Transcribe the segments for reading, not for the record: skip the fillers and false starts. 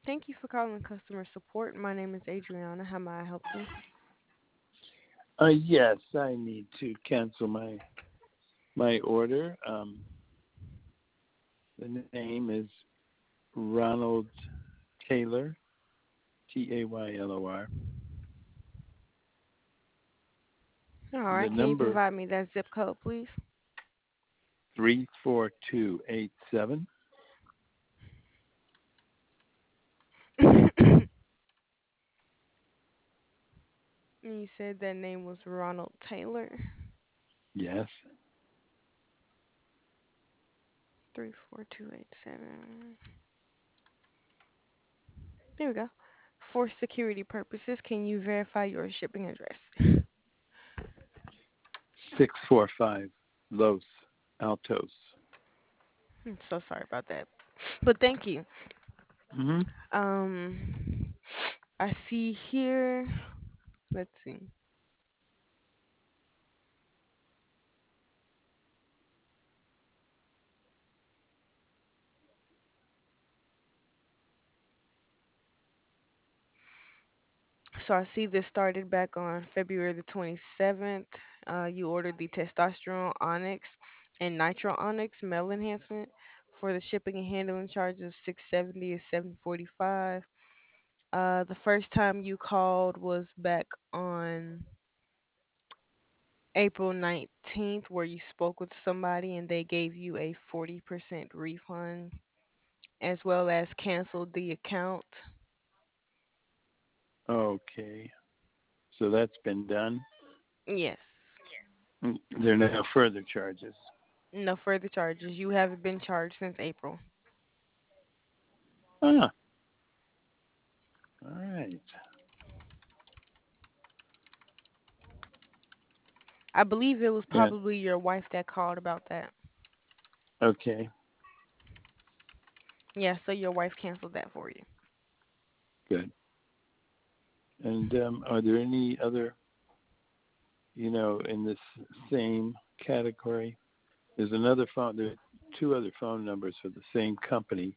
Thank you for calling customer support. My name is Adriana. How may I help you? Yes, I need to cancel my order. The name is Ronald Taylor, Taylor. All The right. Can you number provide me that zip code, please? 34287. And you said that name was Ronald Taylor. Yes. 34287. There we go. For security purposes, can you verify your shipping address? 645 Los Altos. I'm so sorry about that. But thank you. Mm-hmm. Um, I see here. Let's see. So I see this started back on February the 27th. You ordered the testosterone onyx and nitro onyx male enhancement for the shipping and handling charge of 670 is 745. The first time you called was back on April 19th, where you spoke with somebody and they gave you a 40% refund as well as canceled the account. Okay. So that's been done. Yes. There are no further charges. No further charges. You haven't been charged since April. Ah, all right. I believe it was Yeah. probably your wife that called about that. Okay. Yeah, so your wife canceled that for you. Good. And are there any other, in this same category? There's another phone. There are two other phone numbers for the same company.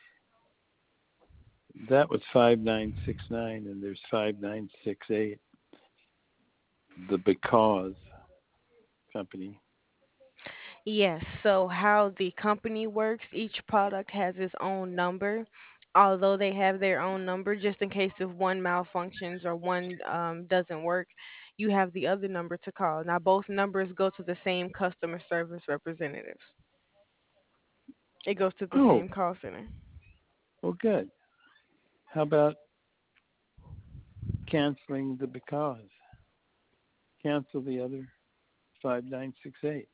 That was 5969, and there's 5968. The Because company. Yes, so how the company works, each product has its own number. Although they have their own number, just in case if one malfunctions or one doesn't work, you have the other number to call. Now, both numbers go to the same customer service representatives. It goes to the Oh, same call center. well, good. How about canceling the Because? Cancel the other 5968.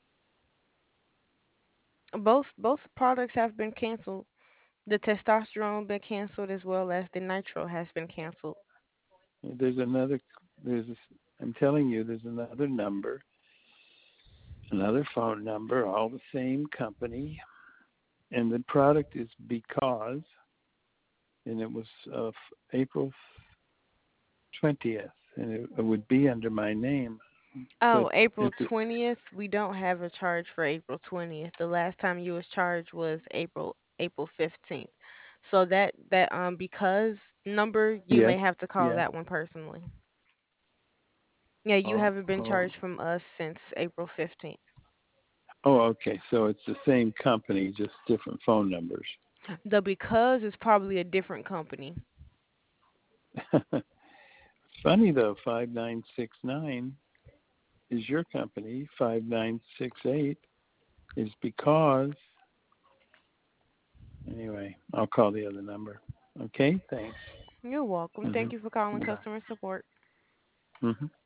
Both products have been canceled. The testosterone been canceled as well as the nitro has been canceled. There's another. There's. I'm telling you, there's another number, another phone number, all the same company, and the product is Because, and it was April 20th, and it would be under my name, but Oh, April at the 20th, we don't have a charge for April 20th. The last time you was charged was April 15th. So that because number, you yes, may have to call yeah. that one personally. Yeah, you Oh, haven't been oh, charged from us since April 15th. oh, okay. So it's the same company, just different phone numbers. The because is probably a different company. It's funny though. 5969 is your company. 5968 is Because. Anyway, I'll call the other number. Okay, thanks. You're welcome. Thank Mhm. you for calling Bye. customer support. Mhm.